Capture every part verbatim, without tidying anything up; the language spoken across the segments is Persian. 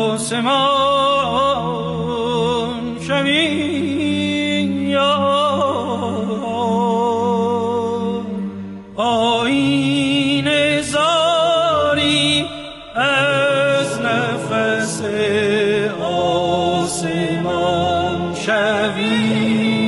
آسمان شوی آیین زاری از نفس آسمان شوی.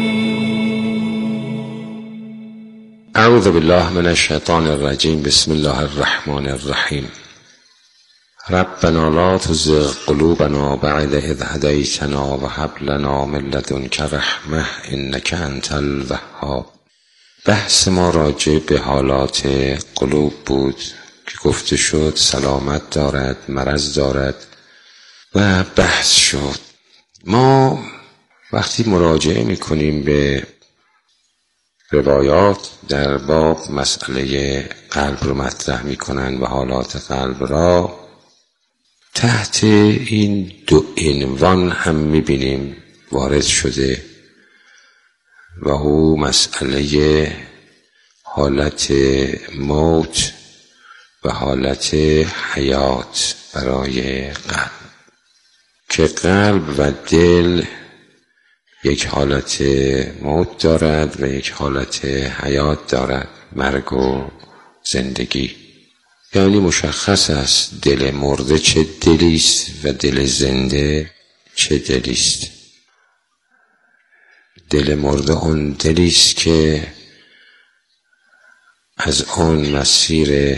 اعوذ بالله من الشیطان الرجیم. بسم الله الرحمن الرحیم. ربنا لا تزغ قلوبنا بعد اذ هدیتنا وهب لنا من لدنک رحمة انک انت الوهاب. بحث ما راجع به حالات قلوب بود که گفته شد سلامت دارد، مرض دارد و بحث شد. ما وقتی مراجعه میکنیم به روایات در باب مسئله قلب رو مطرح میکنن و حالات قلب را تحت این دو عنوان هم میبینیم وارد شده و او مسئله حالت موت و حالت حیات برای قلب، که قلب و دل یک حالت موت دارد و یک حالت حیات دارد، مرگ و زندگی. یعنی مشخص است دل مرده چه دلی است و دل زنده چه دلی است. دل مرده اون دلی است که از آن مسیر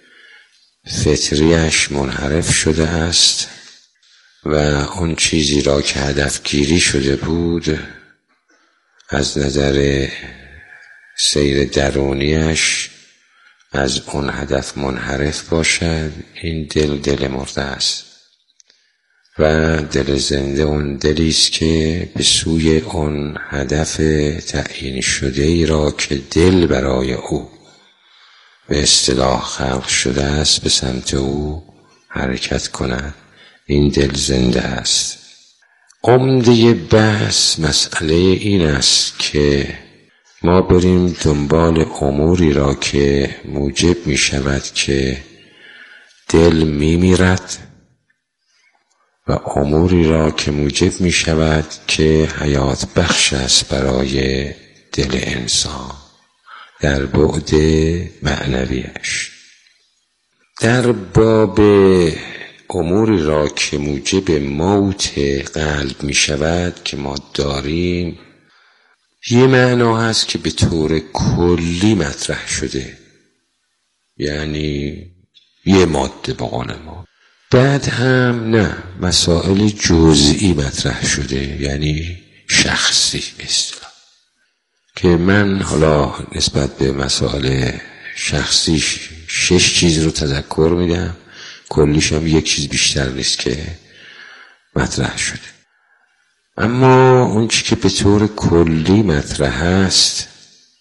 فطریش منحرف شده است و اون چیزی را که هدف گیری شده بود از نظر سیر درونیش از اون هدف منحرف باشد. این دل دل مرده است و دل زنده اون دلی است که به سوی اون هدف تعیین شده ای را که دل برای او به اصطلاح خلق شده است به سمت او حرکت کند. این دل زنده است. عمده بحث مسئله این است که ما بریم دنبال اموری را که موجب می شود که دل می میرد و اموری را که موجب می شود که حیات بخش است برای دل انسان در بعد معنویش. در باب اموری را که موجب موت قلب می شود که ما داریم، یه معنا هست که به طور کلی مطرح شده، یعنی یه ماده به قول ما. بعد هم نه، مسائل جزئی مطرح شده، یعنی شخصی به اصطلاح، که من حالا نسبت به مسائل شخصی شش چیز رو تذکر میدم، کلیش هم یک چیز بیشتر نیست که مطرح شده. اما اون چی که به طور کلی مطرح است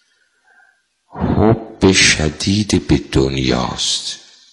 حب شدید به دنیاست،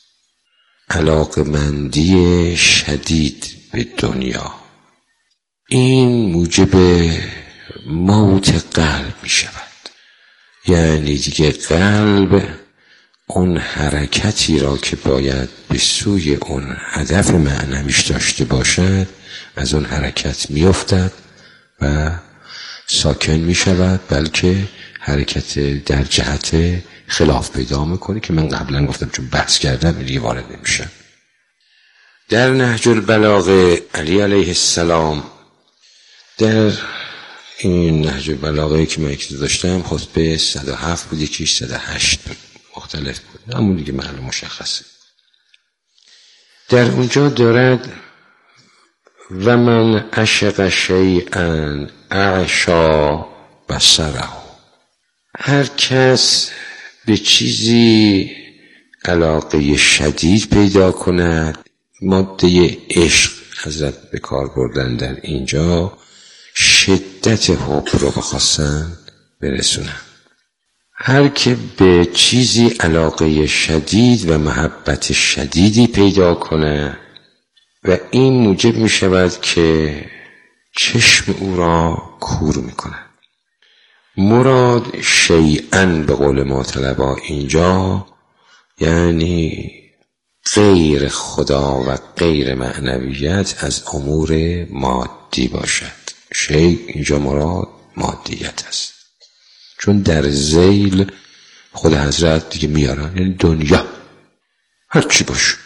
علاقمندی شدید به دنیا. این موجب موت قلب می شود. یعنی دیگه قلب اون حرکتی را که باید به سوی اون هدف معنویش داشته باشد از اون حرکت می افتد و ساکن می شود، بلکه حرکت در جهت خلاف پیدا میکنه که من قبلا گفتم چون بحث کردم دیگه وارد نمیشم. در نهج البلاغه علی علیه السلام، در این نهج البلاغه که من اکتو داشتم خطبه صد و هفت بود، یکیش صد و هشت بود، مختلف بود، همون دیگه محل مشخصه. در اونجا دارد و من عشق شیئا اعشا بصره. هر کس به چیزی علاقه شدید پیدا کند، ماده عشق حضرت به کار بردن در اینجا، شدت حب رو بخواستن برسونن. هر که به چیزی علاقه شدید و محبت شدیدی پیدا کنه و این موجب می شود که چشم او را کور می کنه. مراد شیئن به قول ما طلبا اینجا یعنی غیر خدا و غیر معنویت از امور مادی باشد. شیء اینجا مراد مادیت است، چون در ذیل خود حضرت دیگه میارن، یعنی دنیا هر چی باشه.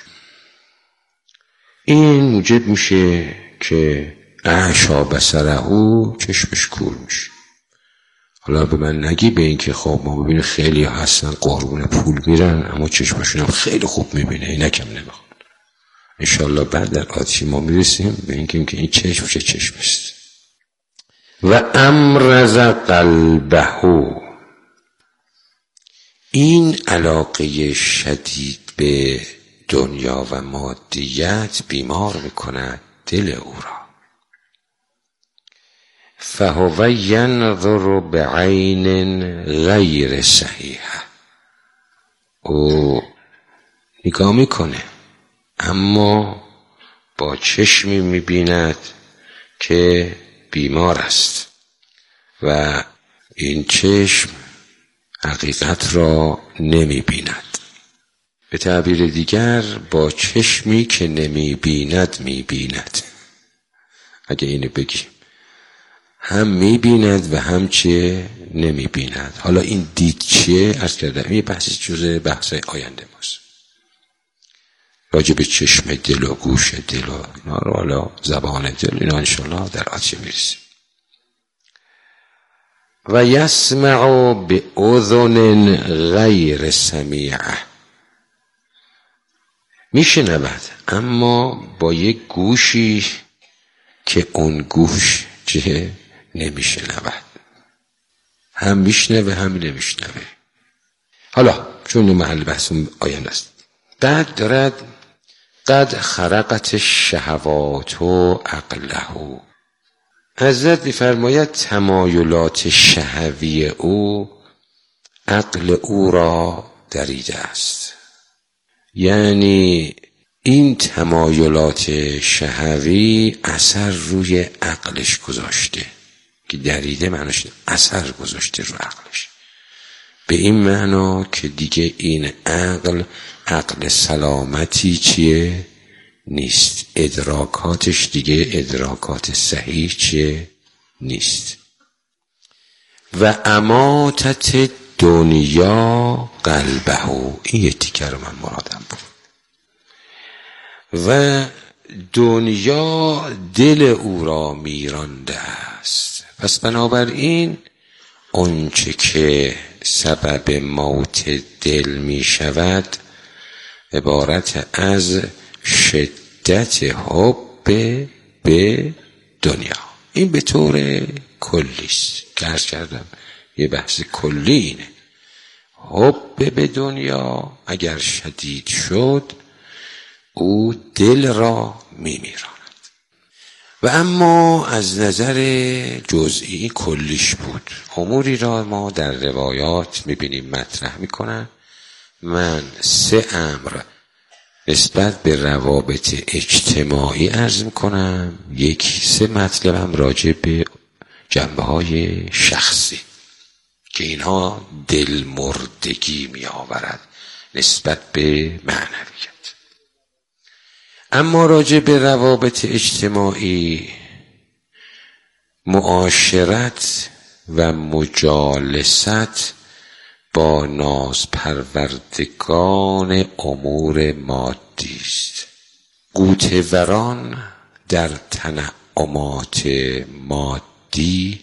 این موجب میشه که اعشا بصره او چشمش کور میشه. حالا به من نگی به این که خب ما ببینیم خیلی هستن قربون پول میرن اما چشمشون هم خیلی خوب میبینه، اینکم نمیخواد. انشالله بعد در آتشی ما میرسیم به این که این چشم چه چشم است. و امرز قلبه، این علاقه شدید به دنیا و مادیت بیمار میکند دل او را. فهو ینظر بعین غیر صحیحه، او نگاه میکنه اما با چشمی میبیند که بیمار است و این چشم حقیقت را نمیبیند. به تعبیر دیگر با چشمی که نمیبیند میبیند. اگه اینو بگیم هم میبیند و هم چه نمیبیند. حالا این دید چیه؟ عرض کردم این بحثی جزء بحث آینده ماست، راجع به چشم دل و گوش دل و اینا رو، حالا زبان دل، اینا انشالله در آتیه میرسیم. و یسمع به اذن غیر سمیعه، میشنود اما با یک گوشی که اون گوش چه نمیشنود، هم میشنوه هم نمیشنوه. حالا چون محل بحث آینده است، بعد دارد قد خرقت الشهوات عقله، حضرت می‌فرماید تمایلات شهوی او عقل او را دریده است. یعنی این تمایلات شهوی اثر روی عقلش گذاشته، که دریده معناش اثر گذاشته رو عقلش، به این معنا که دیگه این عقل عقل سلامتی چیه نیست، ادراکاتش دیگه ادراکات صحیح چیه نیست. و اماتت دنیا قلبه، این یه تیکه رو من مرادم بود. و دنیا دل او را میرانده است. پس بنابراین آنچه که سبب موت دل می شود عبارت از شدت حب به دنیا. این به طور کلیست که عرض کردم یه بحث کلی اینه. حب به دنیا اگر شدید شد او دل را می میراند. و اما از نظر جزئی کلیش بود. اموری را ما در روایات می بینیم مطرح می کنن. من سه امر نسبت به روابط اجتماعی عرض می کنم، یکی سه مطلبم راجع به جنبه های شخصی که اینها دل مردگی می آورد نسبت به معنویت. اما راجع به روابط اجتماعی، معاشرت و مجالست با نازپروردگان امور مادی است. قوتوران در تنعمات مادی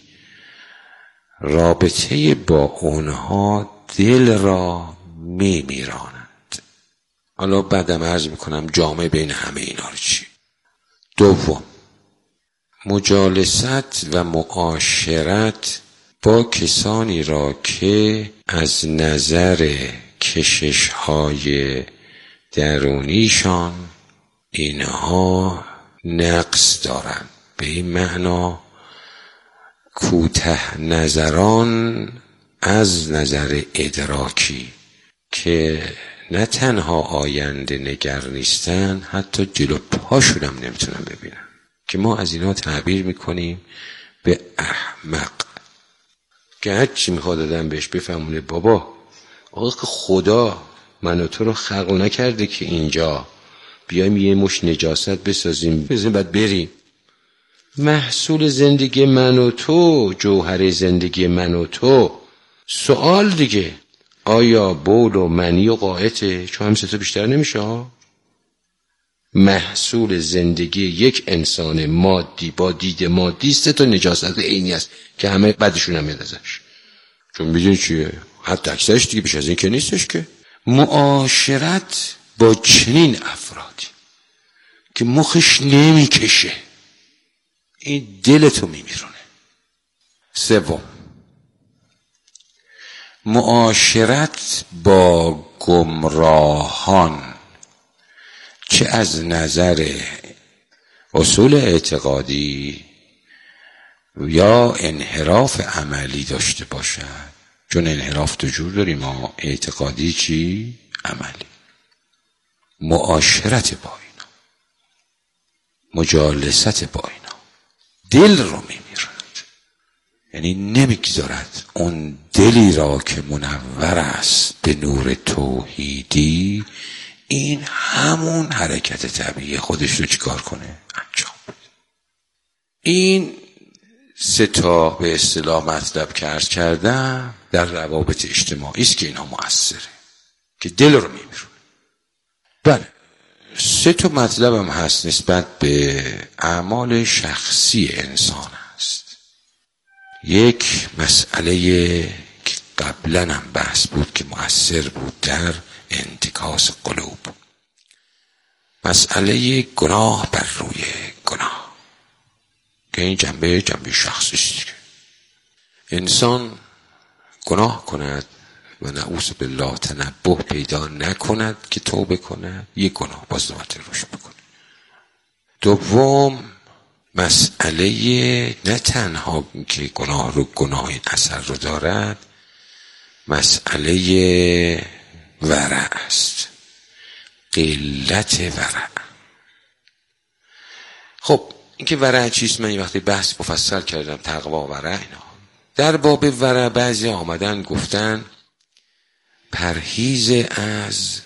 رابطه با اونها دل را می میرانند. حالا بعدم عرض میکنم جامعه بین همه اینا رو چی. دوم، مجالست و معاشرت با کسانی را که از نظر کشش‌های درونیشان اینها نقص دارند. به این معنا کوته نظران از نظر ادراکی که نه تنها آینده نگر نیستن، حتی جلو پاشون هم نمیتونن ببینن، که ما از اینا تعبیر میکنیم به احمق، که هر چی میخواد آدم بهش بفهمونه بابا آقا که خدا من و تو رو خلق نکرده که اینجا بیایم یه مش نجاست بسازیم بزنیم بعد بریم. محصول زندگی من و تو، جوهر زندگی من و تو. سوال دیگه، آیا بول و منی و قاعته؟ چون هم سه تا بیشتر نمیشه ها. محصول زندگی یک انسان مادی با دید مادی سه تا نجاست عینی است که همه بعدشون هم میاد ازش. چون میدونی چیه؟ حتی اکثرش دیگه بیش از این که نیستش که. معاشرت با چنین افرادی که مخش نمیکشه، این دلتو میمیرونه. سوم، معاشرت با گمراهان، چه از نظر اصول اعتقادی یا انحراف عملی داشته باشد. چون انحراف دو جور داریم، ما اعتقادی چی؟ عملی. معاشرت با اینا، مجالست با اینا دل رو میمیرند. یعنی نمیگذارد اون دلی را که منور است به نور توحیدی، این همون حرکت طبیعی خودش رو چیکار کنه؟ انجام بده. این سه تا به اصطلاح مطلب که عرض کردم در روابط اجتماعی است که اینها مؤثره، که دل رو میمیرونه. بله، سه تا مطلب هم هست نسبت به اعمال شخصی انسان است. یک مسئله که قبلا هم بحث بود که مؤثر بود در انتکاس قلوب، مسئله گناه بر روی گناه، که این جنبه جنبه شخصی است که انسان گناه کند و نعوذ بالله تنبه پیدا نکند که توبه کند، یک گناه باز دوباره روش بکنه. دوم، مسئله نه تنها که گناه رو گناه اثر رو دارد، مسئله ورع است، قلت ورع. خب این که ورع چیست؟ من یه وقتی بحث مفصل کردم، تقوا ورع اینا. در باب ورع بعضی آمدن گفتن پرهیز از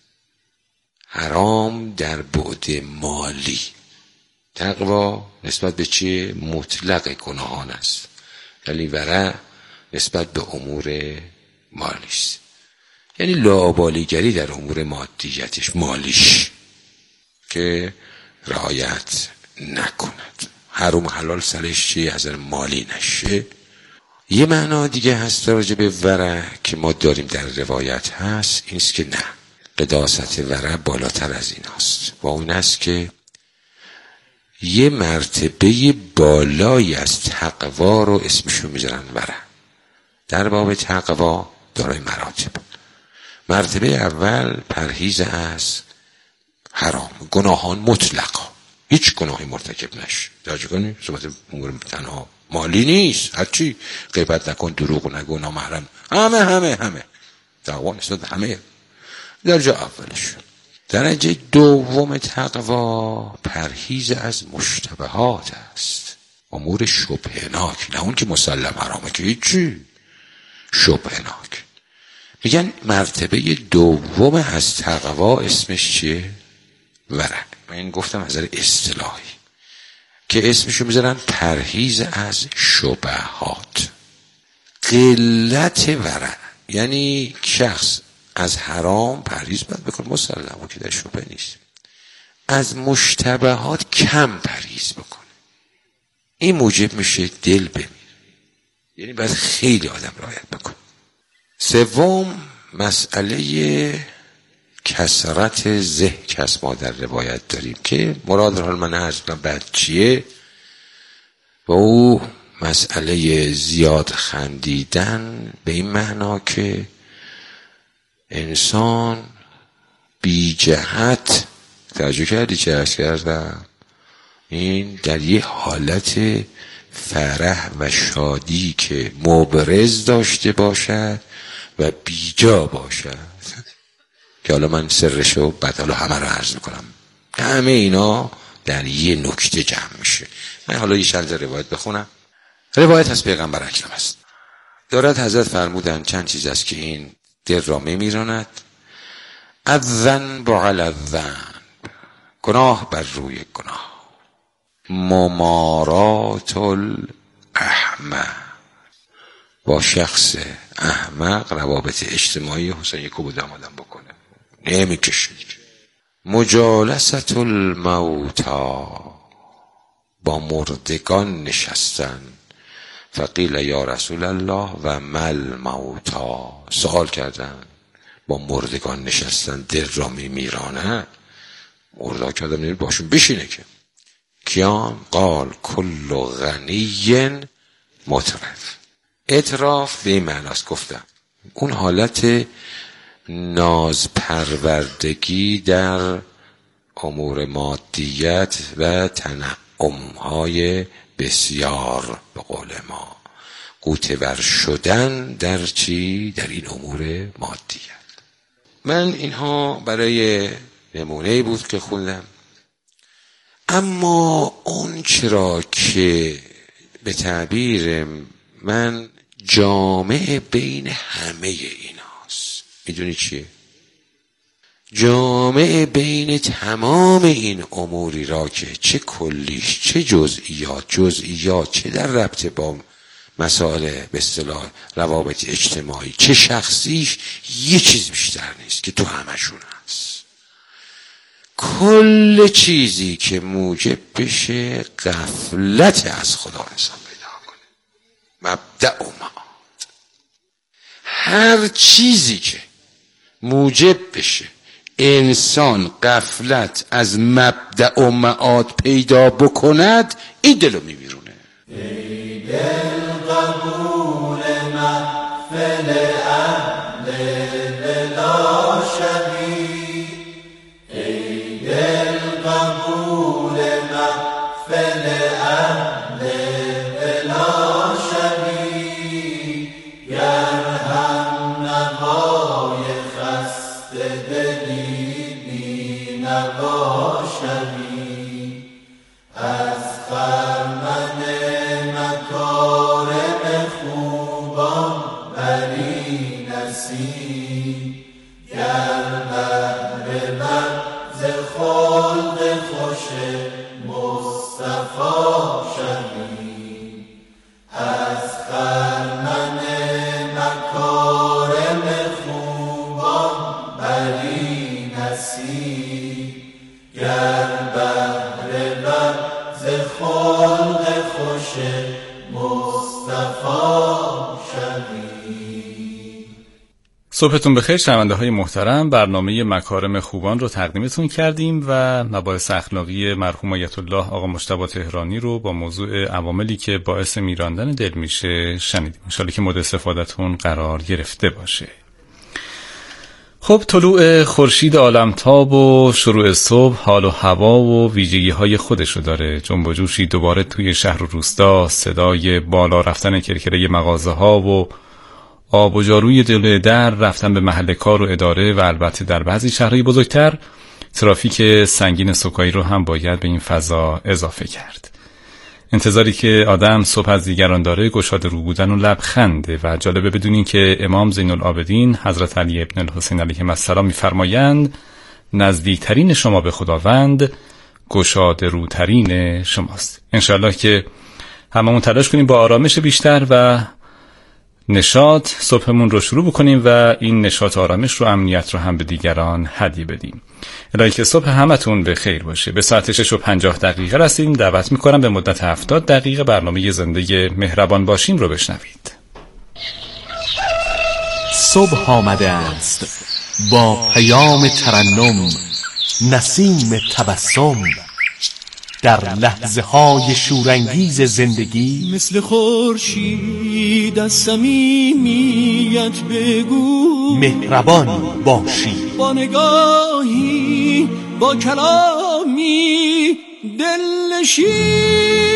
حرام در بعد مالی. تقوا نسبت به چیه؟ مطلق گناهان است، ولی ورع نسبت به امور مالی است. یعنی لاابالیگری در امور مادیتش، مالیش، که رعایت نکند، حرام حلال سرش چی از مالی نشه. یه معنا دیگه هست راجع به ورع که ما داریم در روایت هست، این است که نه، قداست ورع بالاتر از این هست و اون است که یه مرتبه بالایی از تقوا رو اسمشو میذارن ورع. در باب تقوا دارای مراتب. مرتبه اول پرهیز از حرام، گناهان مطلقا، هیچ گناهی مرتکب نشه. درجه کنی صحبت امور تنها مالی نیست، هرچی غیبت نکن، دروغ نگو، نامحرم، همه همه همه تقوا نسبت همه. درجه اولش. درجه دوم تقوا پرهیز از مشتبهات است، امور شبهناک، نه اون که مسلم حرامه که هیچی، شبهناک. میگن مرتبه دوم از تقوا اسمش چیه؟ ورع. من این گفتم از نظر اصطلاحی که اسمشو میذارن پرهیز از شبهات. قلت ورع یعنی شخص از حرام پرهیز باید بکنه، مسلمه که در شبهه نیست. از مشتبهات کم پرهیز بکنه، این موجب میشه دل بمیره. یعنی باید خیلی آدم رعایت بکنه. سوم، مسئله کثرت ضحک است ما در روایت داریم که مراد رو من عرض کنم بعد چیه، و او مسئله زیاد خندیدن به این معنا که انسان بی جهت، توجه کردی چه عرض کردم، این در یه حالت فرح و شادی که مبرز داشته باشد و بیجا باشد، که حالا من سرشو بعد حالا همه رو عرض میکنم. همه اینا در یه نکته جمع میشه. من حالا یه چند روایت بخونم. روایت از پیغمبر اکرم است. دارد حضرت فرمودند چند چیز است که این دل را میمیراند. الذنب علی الذنب، گناه بر روی گناه. ممارات الاحمق، با شخص احمق روابط اجتماعی حسین یکو بودم آدم بکنه نمیکشه. مجالست الموتا، با مردگان نشستن. فقیل یا رسول الله و مل موتا، سوال کردن با مردگان نشستن دل را میمیرانه. مردا که آدم نمید باشون بشینه که کیان؟ قال کل غنی مترف. اعتراف به این معناست گفتم اون حالت ناز پروردگی در امور مادیت و تنعم‌های بسیار، به قول ما قوتور شدن در چی؟ در این امور مادیت. من اینها برای نمونه بود که خوندم. اما اون چرا که به تعبیر من جامع بین همه ایناست، میدونی چیه؟ جامع بین تمام این اموری را که چه کلیش چه جزئیات جزئیات چه در ربط با مسائل به اصطلاح روابط اجتماعی چه شخصیش، یه چیز بیشتر نیست که تو همشون هست. کل چیزی که موجب بشه غفلت از خدا انسان پیدا کنه، مبدأ و معاد. هر چیزی که موجب بشه انسان غفلت از مبدأ و معاد پیدا بکند، این دلو میمیرونه. ای دل قبول محفل اهل بلا شبی، ای دل قبول محفل اهل بلا شبی، گر هم نوای خسته دلی بی نوا شبی، از خرمن مکارم خوبان بری نصیب، گر بهر من ز خلق خوش مصطفی شوی، از خرمن مکارم خوبان بری نصیب، گر بهر من ز خلق خوش مصطفی شوی. صبحتون بخیر شنونده های محترم. برنامه مکارم خوبان رو تقدیمتون کردیم و مباحث اخلاقی مرحوم آیت الله آقا مجتبی تهرانی رو با موضوع عواملی که باعث میراندن دل میشه شنیدیم. ان شاءالله که مورد استفادهتون قرار گرفته باشه. خب طلوع خورشید عالمتاب و شروع صبح حال و هوا و ویژگی های خودش رو داره. جنب و جوشی دوباره توی شهر و روستا، صدای بالا رفتن کرکره مغازه ها و آب و جاروی جلوی در، رفتن به محل کار و اداره و البته در بعضی شهرهای بزرگتر ترافیک سنگین سکایی رو هم باید به این فضا اضافه کرد. انتظاری که آدم صبح از دیگران داره گشاده رو بودن و لبخنده و جالبه بدونین که امام زین العابدین حضرت علی ابن الحسین علیهم السلام می‌فرمایند نزدیکترین شما به خداوند گشاده روترین شماست. انشالله که هممون تلاش کنیم با آرامش بیشتر و نشاط صبحمون رو شروع بکنیم و این نشاط آرامش رو امنیت رو هم به دیگران هدیه بدیم. الهی که صبح همتون به خیر باشه. به ساعت شش و پنجاه دقیقه رسیدیم. دعوت میکنم به مدت هفتاد دقیقه برنامه زنده مهربان باشیم رو بشنوید. صبح آمده است با پیام ترنم، نسیم تبسم، در لحظه های شورانگیز زندگی مثل خورشید از صمیمیت بگو، مهربان باشی، با نگاهی با کلامی دلنشین.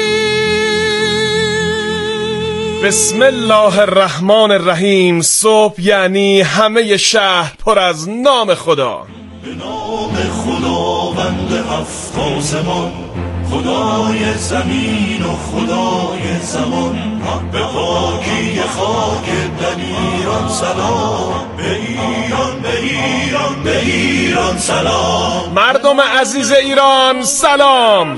بسم الله الرحمن الرحیم. صبح یعنی همه شهر پر از نام خدا. به نام خداوند هفت آسمان، خدای زمین و خدای زمان، به پاکی خاک دلیران سلام، به ایران به ایران به ایران سلام. مردم عزیز ایران سلام.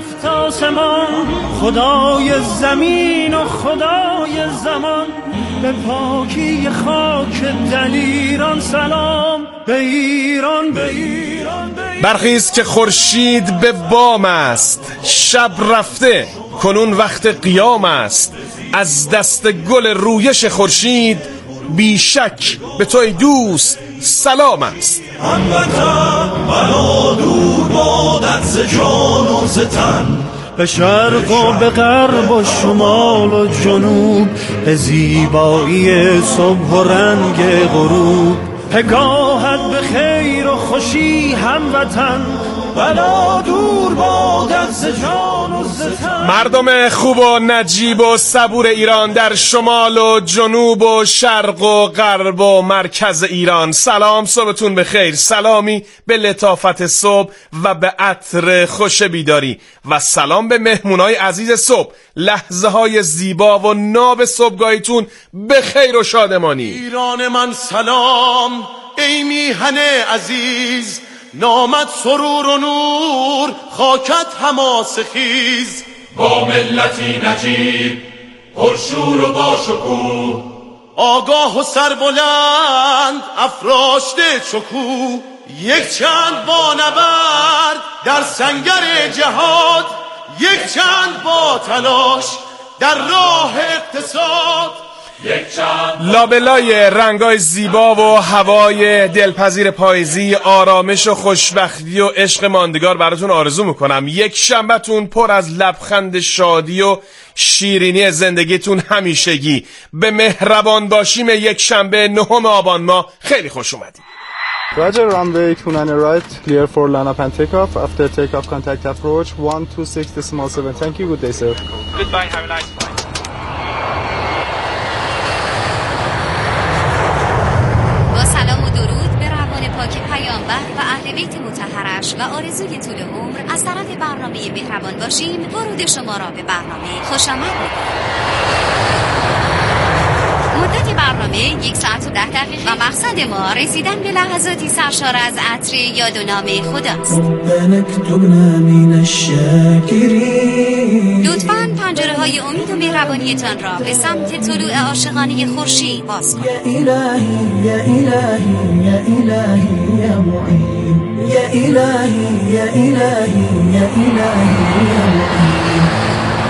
خدای زمین و خدای زمان، به پاکی خاک دلیران سلام، به ایران به ایران به ایران. برخیز که خورشید به بام است، شب رفته کنون وقت قیام است. از دست گل رویش خورشید، بیشک به توی دوست سلام است. هموطن بلا دور بادت ز جان و ز تن، به شرق و به غرب و شمال و جنوب، به زیبایی صبح و رنگ غروب. پگاهت به خیر و خوشی هموطن، بلا دور بادت ز جان و ز تن. مردم خوب و نجیب و صبور ایران در شمال و جنوب و شرق و غرب و مرکز ایران، سلام، صبحتون بخیر. سلامی به لطافت صبح و به عطر خوش بیداری، و سلام به مهمونای عزیز صبح. لحظه های زیبا و ناب صبحگاهیتون به خیر و شادمانی. ایران من سلام، ای میهن عزیز، نامت سرور و نور، خاکت حماسه خیز. با ملتی نجیب، پرشور و باشکوه، آگاه و سربلند افراشته شکوه. یک چند با نبرد در سنگر جهاد، یک چند با تلاش در راه اقتصاد. لابلای رنگای زیبا و هوای دلپذیر پاییزی، آرامش و خوشبختی و عشق ماندگار براتون آرزو میکنم. یک شنبهتون پر از لبخند شادی و شیرینی زندگیتون همیشگی. به مهربان باشیم یک شنبه نهم آبان ماه خیلی خوش اومدید. Roger, runway two nine right, clear for line up and takeoff. After takeoff, contact approach one two six decimal seven. Thank you, good day, sir. Goodbye, have a nice flight. با سلام و درود به روان پاک پیامبر و اهل بیت مطهرش و آرزوی طول عمر از طرف برنامه مهربان باشیم، ورود شما را به برنامه خوش آمد می‌گوییم. مدت برنامه یک ساعت و ده دقیقه و مقصد ما رسیدن به لحظاتی سرشار از عطر یاد و نام خداست. لطفاً پنجره های امید و مهربانیتان را به سمت طلوع عاشقانه خورشید باز کنید. یا الهی یا الهی یا الهی یا معین، یا الهی یا الهی یا الهی یا معین.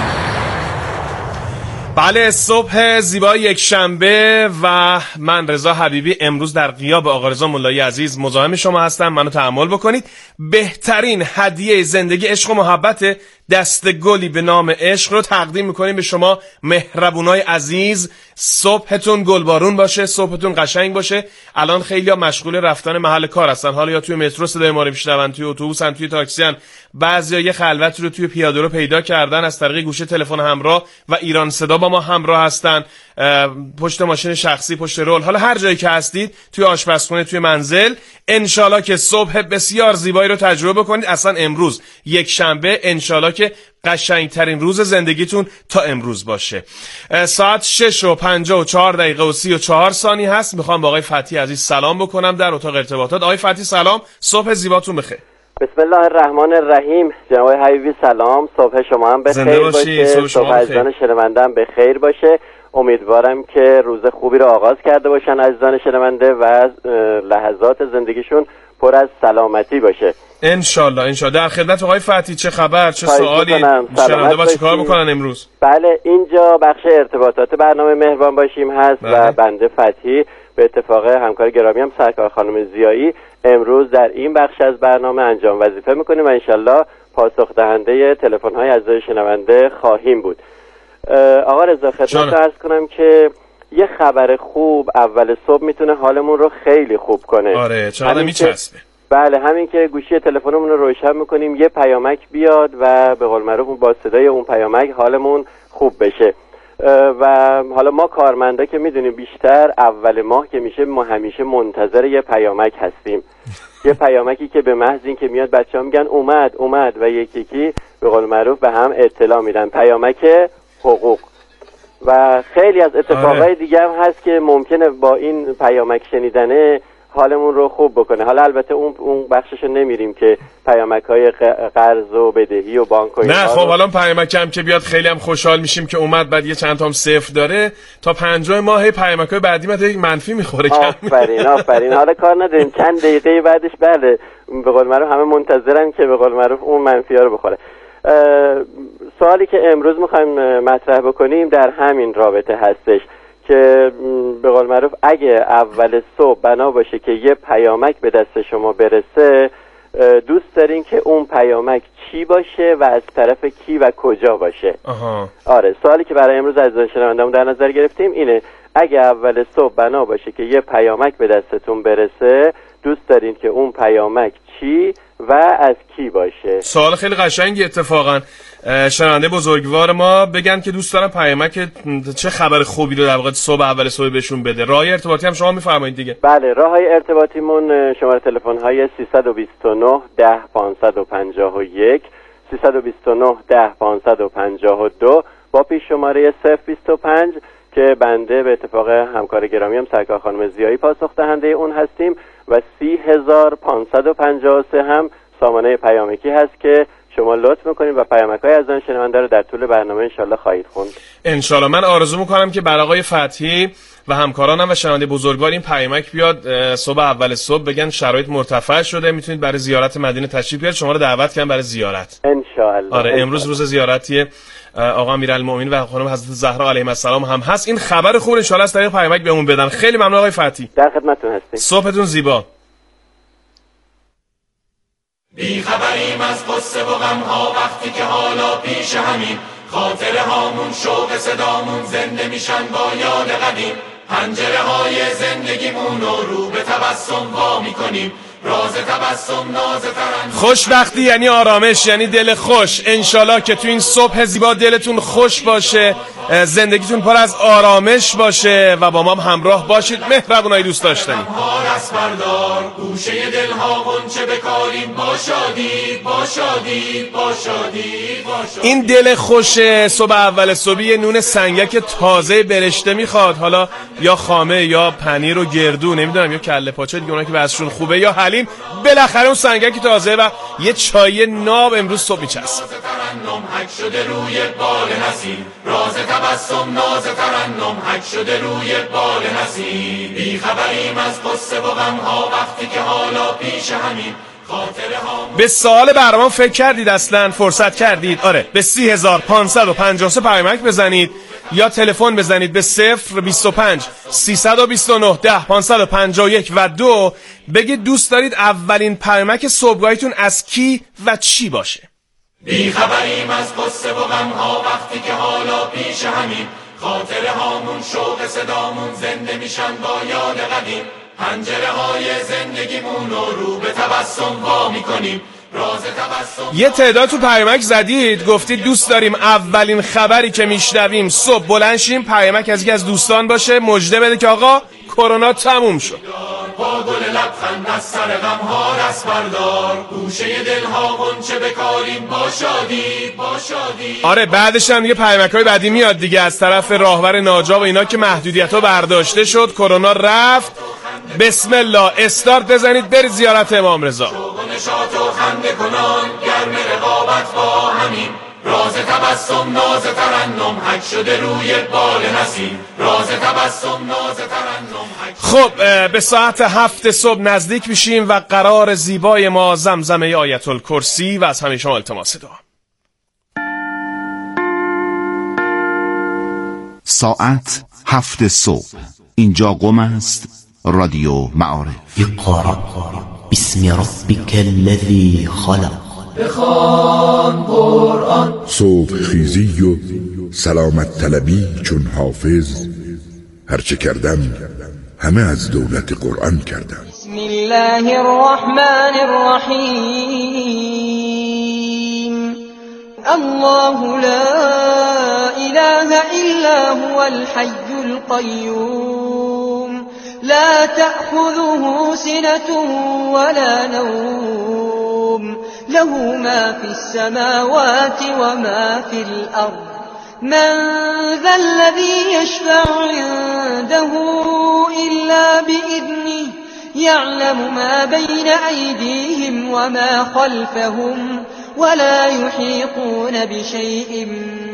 بله، صبح زیبای یک شنبه و من رضا حبیبی امروز در غیاب آقا رضا ملایی عزیز مزاحم شما هستم. منو تحمل بکنید. بهترین هدیه زندگی عشق و محبت، دست گلی به نام عشق رو تقدیم میکنیم به شما مهربونای عزیز. صبحتون گلبارون باشه، صبحتون قشنگ باشه. الان خیلی‌ها مشغول رفتن محل کار هستن، حالا یا توی مترو صدای ما رو میشنون، توی اتوبوسن، توی تاکسی‌ان، بعضیا یه خلوتی رو توی پیاده رو پیدا کردن از طریق گوشه تلفن همراه و ایران صدا با ما همراه هستن، پشت ماشین شخصی، پشت رول، حالا هر جایی که هستید، توی آشپزخونه، توی منزل، انشالله که صبح بسیار زیبایی رو تجربه بکنید. اصلا امروز یک شنبه انشالله که قشنگترین روز زندگیتون تا امروز باشه. ساعت شش و پنجاه و چهار دقیقه و سی و چهار ثانیه هست. میخوام با آقای فتحی عزیز سلام بکنم در اتاق ارتباطات. آقای فتحی سلام، صبح زیباتون بخیر. بسم الله الرحمن الرحیم. جناب حبیبی سلام، صبح شما هم بخیر باشه، صبح عزیزان شنونده هم بخیر باشه. امیدوارم که روز خوبی رو آغاز کرده باشن عزیزان شنونده و لحظات زندگیشون پر از سلامتی باشه انشالله. انشالله. در خدمت آقای فتحی، چه خبر، چه سوالی شنونده با چه کار بکنن امروز؟ بله، اینجا بخش ارتباطات برنامه مهربان باشیم هست بله. و بنده فتحی به اتفاق همکار گرامی هم سرکار خانم زیایی امروز در این بخش از برنامه انجام وظیفه میکنیم و انشالله پاسخ دهنده تلفن های عزیز شنونده خواهیم بود. آقا رضا خدمت عرض کنم که یه خبر خوب اول صبح میتونه حالمون رو خیلی خوب کنه. آره، چقدر میچسبه. بله، همین که گوشی تلفنمون رو روشن میکنیم یه پیامک بیاد و به قول معروف با صدای اون پیامک حالمون خوب بشه. و حالا ما کارمندا که میدونیم بیشتر اول ماه که میشه ما همیشه منتظر یه پیامک هستیم. یه پیامکی که به محض این که میاد بچه‌ها میگن اومد اومد و یکی یکی به قول معروف به هم اطلاع میدن، پیامک حقوق. و خیلی از اتفاقای دیگه هم هست که ممکنه با این پیامک شنیدنه حالمون رو خوب بکنه. حالا البته اون اون بخشش نمیریم که پیامک‌های قرض و بدهی و بانک و نه خب حالا پیامک هم که بیاد خیلی هم خوشحال میشیم که اومد، بعد یه چند تا هم صفر داره تا پنجاه ماه پیامک‌های بعدی ما یک منفی میخوره. آفرین آفرین. حالا کار نداریم چند دقیقه بعدش بله به قول معروف همه منتظرن که به قول معروف اون منفی‌ها رو بخوره. سوالی که امروز میخوایم مطرح بکنیم در همین رابطه هستش که به قول معروف اگه اول صبح بنا باشه که یه پیامک به دست شما برسه، دوست دارین که اون پیامک چی باشه و از طرف کی و کجا باشه؟ آها. آره سوالی که برای امروز از شنونده‌مون در نظر گرفتیم اینه، اگه اول صبح بنا باشه که یه پیامک به دستتون برسه، دوست دارین که اون پیامک چی و از کی باشه؟ سوال خیلی قشنگی. اتفاقا شنونده بزرگوار ما بگن که دوست دارن پیامک چه خبر خوبی رو در واقع صبح اول صبح بهشون بده. راه ارتباطی هم شما میفرمایید دیگه. بله راههای ارتباطیمون شماره تلفن های سیصد و بیست و نه ده پانصد و پنجاه و یک، سیصد و بیست و نه ده پانصد و پنجاه و دو با پیش شماره صفر بیست و پنج که بنده به اتفاق همکار گرامی هم سرکار خانم زیایی پاسخ دهنده اون هستیم و سی هزار پانصد و پنجاه و سه هم سامانه پیامکی هست که شما لطف میکنید و پیامک‌های از آن شنونده رو در طول برنامه انشالله خواهید خوند. انشالله. من آرزو میکنم که بر آقای فتحی و همکارانم و شنونده بزرگوار این پیامک بیاد صبح اول صبح بگن شرایط مرتفع شده، میتونید برای زیارت مدینه تشریف بیارید. شما رو دعوت کردم برای زیارت. انشالله. آره امروز روز زیارتی آقا امیرالمومنین و خانم حضرت زهرا علیهم السلام هم هست. این خبر خوب انشالله از طریق پیامک بهمون بدن. خیلی ممنون آقای فتحی. در خدمتتون هستیم. صبحتون زیبا. بی خبریم از قصه و غم‌ها وقتی که حالا پیش همین، خاطره هامون شوق صدامون زنده میشن با یاد قدیم، پنجره های زندگیمون رو رو به تبسم وا میکنیم، راز تبسم ناز ترن. خوشبختی یعنی آرامش، یعنی دل خوش. انشالله که تو این صبح زیبا دلتون خوش باشه، زندگیتون پر از آرامش باشه و با ما همراه باشید. مهربونای دوست داشتنی رس بردار گوشه دل ها غنچه بکاریم، با شادی با شادی با شادی با شادی. این دل خوش صبح اول صبحی یه نون سنگک تازه برشته میخواد، حالا یا خامه یا پنیر و گردو، نمیدونم یا کله پاچه دیگه، اونایی که بعضشون خوبه، یا حلیم. بالاخره اون سنگک تازه و یه چای ناب امروز صبح میچسب. ترنم حک شده روی بال نسیم، راز تبسم ناز ترنم حک شده روی بال نسیم. بی خبریم از قصه و غم‌ها وقتی که حالا پیش همین، به سوال برنامه فکر کردید؟ اصلا فرصت کردید؟ آره به سی هزار پانصد و پنجاه و سه پیامک بزنید یا تلفن بزنید به صفر بیست و پنج سیصد و بیست و نه ده پانصد و پنجاه و یک و دو. بگید دوست دارید اولین پیامک صبحگاهیتون از کی و چی باشه. بی خبریم از قصه و غم‌ها وقتی که حالا پیش همین، خاطره هامون شوق صدامون زنده میشن با یاد قدیم، پنجره های زندگیمون رو رو به تبسم وا میکنیم، راز تبسم. یه تعداد تو پیامک زدید گفتید دوست داریم اولین خبری که میشنویم صبح بلند شیم پیامک از یکی از دوستان باشه مژده بده که آقا کرونا تموم شد. با گل لبخند از سر غم ها رس بردار گوشه دل ها غنچه بکاریم، با شادی با شادی. آره بعدش هم دیگه پیامک‌های بعدی میاد دیگه از طرف راهور ناجا و اینا که محدودیت‌ها برداشته شد، کرونا رفت. بسم الله استارت بزنید برید زیارت امام رضا. شوق و نشاط و خنده کنان گرم رقابت با همین، راز تبسم ناز ترنم حک شده روی بال نسیم، راز تبسم ناز ترنم حک. خب به ساعت هفت صبح نزدیک میشیم و قرار زیبای ما زمزمه آیت الکرسی و از همه شما التماس دعا. ساعت هفت صبح اینجا قم است، رادیو معارف. اقرأ بسم ربک الذی خلق. بخوان قرآن. صبح خیزی و سلامت طلبی چون حافظ، هرچه کردم همه از دولت قرآن کردم. بسم الله الرحمن الرحیم. الله لا اله الا وهو الحي القيوم لا تأخذه سنة ولا نوم له ما في السماوات وما في الأرض من ذا الذي يشفع عنده إلا بإذنه يعلم ما بين أيديهم وما خلفهم ولا يحيطون بشيء